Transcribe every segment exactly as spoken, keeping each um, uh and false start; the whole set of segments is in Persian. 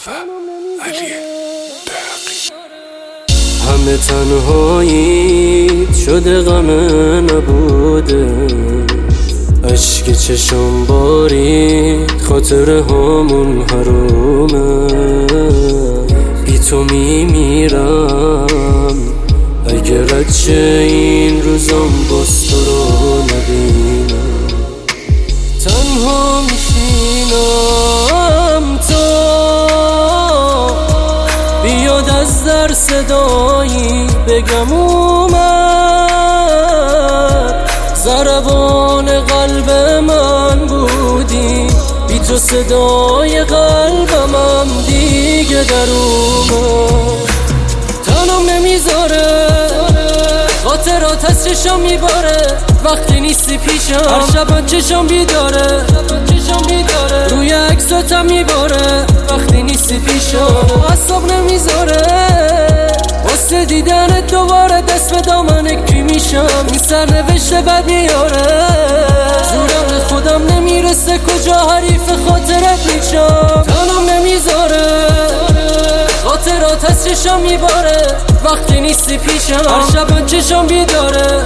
علی دقی. همه تنهاییت شده غم نبوده، اشک چشم بارید خاطر همون حرومه. بی تو میمیرم اگر اچه این روزم باز تو رو نبینم. تنها میشینم تا بیاد از در صدایی بگم اومد. ضربان قلب من بودی، بی تو صدای قلبم هم دیگه در اومد. تنم نمیذاره خاطرات از چشم میباره، وقتی نیستی پیشم هر شب چشم بیداره. روی عکساتم میباره وقتی نیستی پیشم، اعصاب نمیذاره واسه دیدنت دوباره دست به دامن کی میشم. این سرنوشت بد میاره، زورم خودم نمیرسه کجا حریف خاطرت میشم. تنم نمیذاره خاطرات از چشم میباره، وقتی نیستی پیشم هر شب چشم بیداره.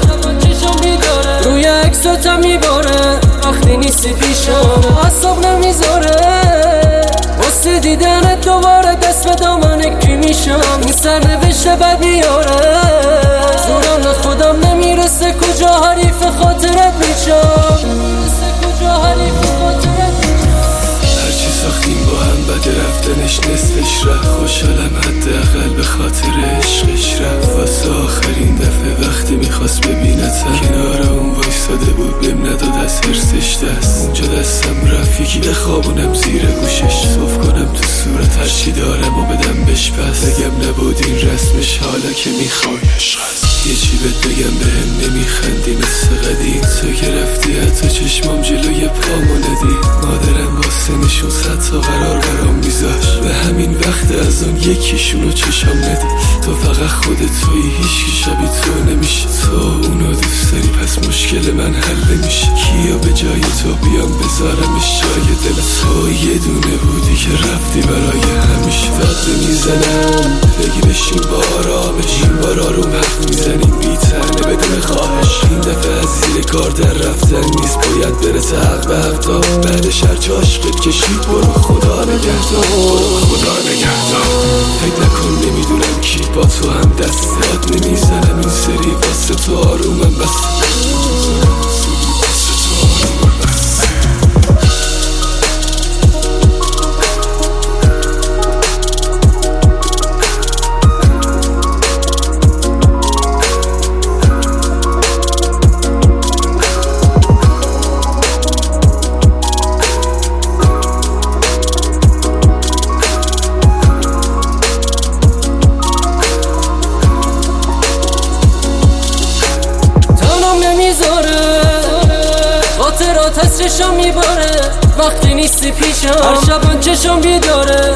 روی عکساتم میباره وقتی نیستی پیشم، اعصاب نمیذاره واسه دیدنت دوباره دست به دامن کی میشم. این سرنوشت بد میاره، زورم خودم نمیرسه کجا حریف خاطرت میشم. کجا حریف خاطرت میشم. هرچی ساختیم با هم بد رفتنش نصفش رفت، خوشحالم حداقل به خاطر عشقش رفت. واسه آخرین دفعه وقتی میخواست ببینتم کنار اون وایساده بود، بهم نداد از حرسش دست. اونجا دستم رفت یکی بخوابونم زیر گوشش، صف کنم تو صورت هرچی دارم و بدم بش پس. بگم نبود این رسمش حالا که میخوای عشق هست. یه چی بهت بگم بهم نمیخندی مثل قدیم، تو که رفتی حتی چشمام جلوی پامو ندی. مادرم واسه نشون صد تا قرار برام میذاش، به همین وقت از اون یکیشونو چشم ندی. تو فقط خودت توی هیچکی شبیه تو نمیشه، تو اونو دوست داری پس مشکل من حل نمیشه. کیا به جای تو بیام بذارمش جای دل تو، یه دونه بودی که رفتی برای همیشه. داد میزنم بگی بشین با آرامش، این بار آروم حرف میزنیم بی تنه بدون خواهش. این دفعه از زیر کار در رفتن نیست، باید برسه حق به حق تا بعدش هرچه عشقت کشید. برو خدا نگهدار، برو خدا نگهدار. فکر نکن نمیدونم کی با تو هم دست داد، نمیزنم این سری واسه تو آرومم بس. خاطرات از چشم میباره وقتی نیستی پیشم، هر شب چشم بیداره.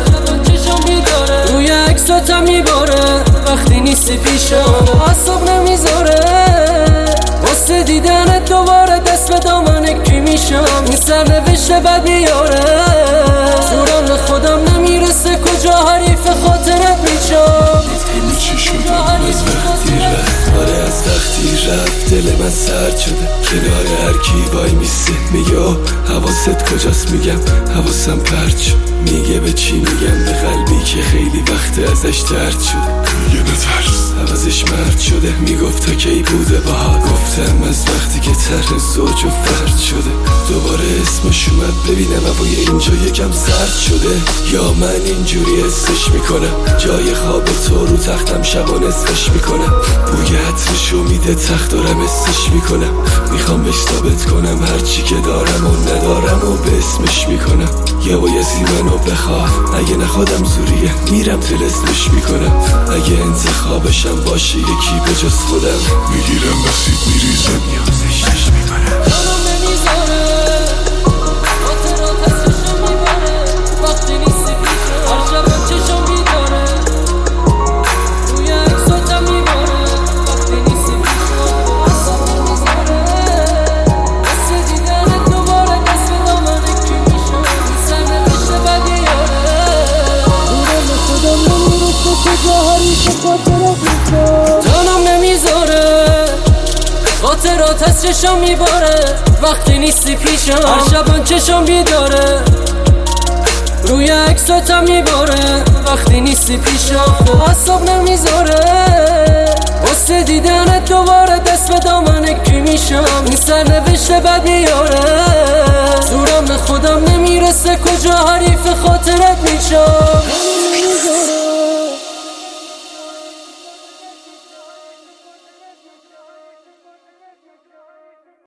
روی عکساتم میباره وقتی نیستی پیشم، اعصاب نمیذاره واسه دیدنت دوباره دست به دامن کی میشم. این سرنوشت بد میاره، زورم خودم نمیرسه کجا حریف خاطرت میشم. همه چی شده از وقتی رفت، آره از وقتی رفت دل من سرد شده. کنار هر کی وای میسته میگه حواست کجاست، میگم حواسم پرت شد. میگه به چی میگم به قلبی که خیلی وقت ازش درد شده. میگه نترس عوضش مرد شده، میگفت تا کی بوده باها. گفتم از وقتی که طرح زوج و فرد شده. دوباره اسمش اومد ببینم هوای اینجا یکم سرد شده، یا من اینجوری حسش میکنم. جای خواب تو رو تختم شبا نصفش میکنم، بوی عطرشو میده تخت دارم حسش میکنم. میخوام بهش ثابت کنم هرچی که دارم و ندارم و به اسمش میکنم. یا بایستی منو بخواه، اگه نخوادم زوریه میرم تلسمش میکنم. اگه انتخابشم باشه یکی به جز خودم، میگیرم بسید میریزم نیازشش میکنم. تنم نمیذاره خاطرات از چشم میباره وقتی نیستی پیشم، هر شب چشم بیداره. روی عکساتم میباره وقتی نیستی پیشم، اعصاب نمیذاره واسه دیدنت دوباره دست به دامن کی میشم. این سرنوشت بد میاره، خاطرات از چشم میباره وقتی نیستی پیشم. هر شبان چشم بیداره روی عکساتم میباره وقتی نیستی پیشم. اعصاب نمیذاره واسه دیدنت دوباره دست به دامن کی میشم. این سرنوشت بد میاره زورم به خودم نمیرسه کجا حریف خاطر